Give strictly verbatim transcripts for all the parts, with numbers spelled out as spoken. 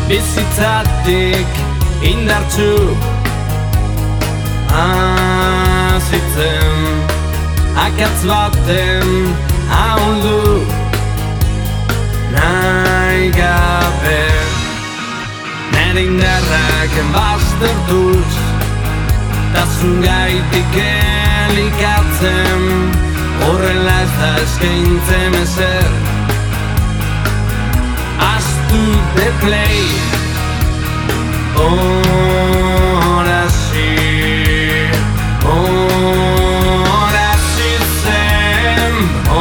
Bizitzatik indartsu azitzen, akatz baten ahuldu nahi gabe. Nere indarrak baztertuz, ta zugaitik elikatzen, horrela ez da eskaintzen ezer. Astu de play, ora si, ora si zen,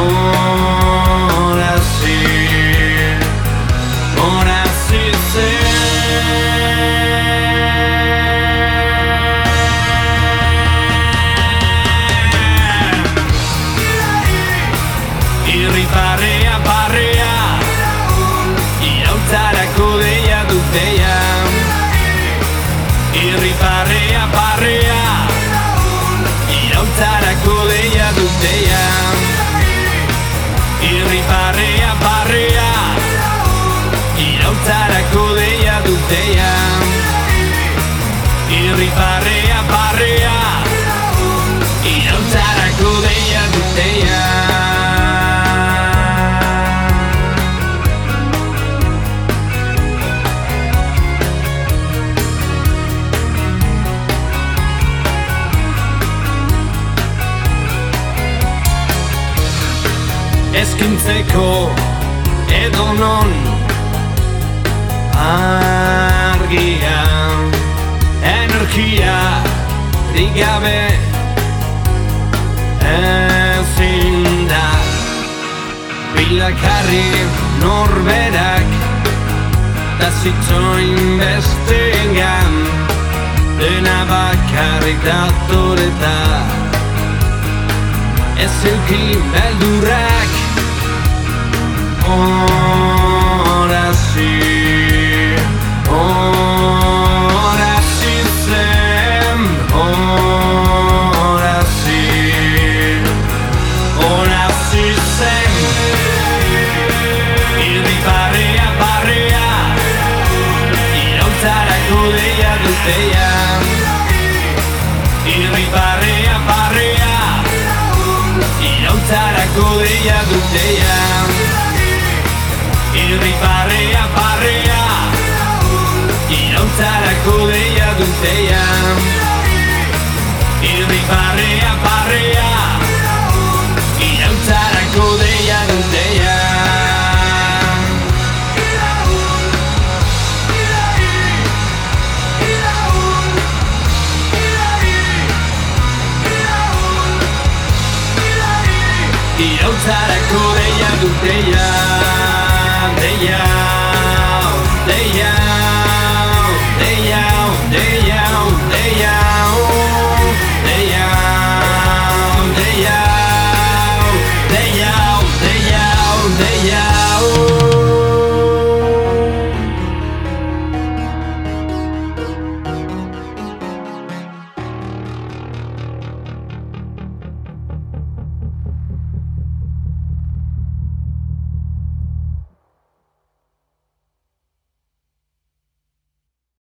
ora si, ora si zen. Irri parrea, parrea, irautzarako deia duteia. Irri parrea, parrea, irautzarako deia duteia. Irri parrea, parrea, irautzarako deia duteia. Irri parrea, parrea, irautzarako deia duteia. Eskintzeko edonon argia, energia digabe ezin da. Bilakarri norberak da zitzoin bestegan, dena bakarrik datoreta. Ez euki beldurrak, oh.